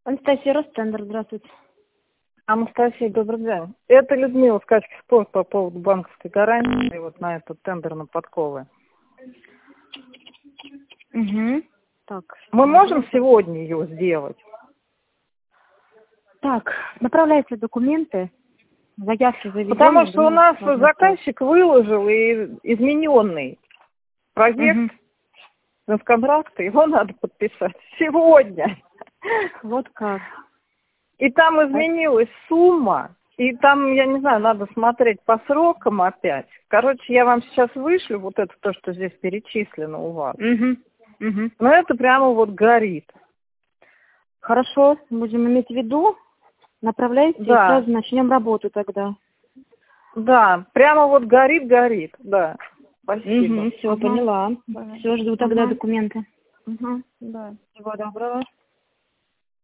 Анастасия, Ростендер, здравствуйте. Анастасия, добрый день. Это Людмила с Качки Спорт по поводу банковской гарантии вот на этот тендер на подковы. Угу. Так. Мы можем сегодня ее сделать? Так, направляйте документы, заявки, заведения. Потому что у нас заказчик выложил и измененный проект контракта, его надо подписать сегодня. Вот как. И там изменилась сумма, и там, я не знаю, надо смотреть по срокам опять. Короче, я вам сейчас вышлю вот это то, что здесь перечислено у вас. Но это прямо вот горит. Хорошо, будем иметь в виду. Направляйте, и сразу начнем работу тогда. Да, прямо вот горит, да. Спасибо. Все, поняла. Все, жду тогда документы. Да. Всего доброго.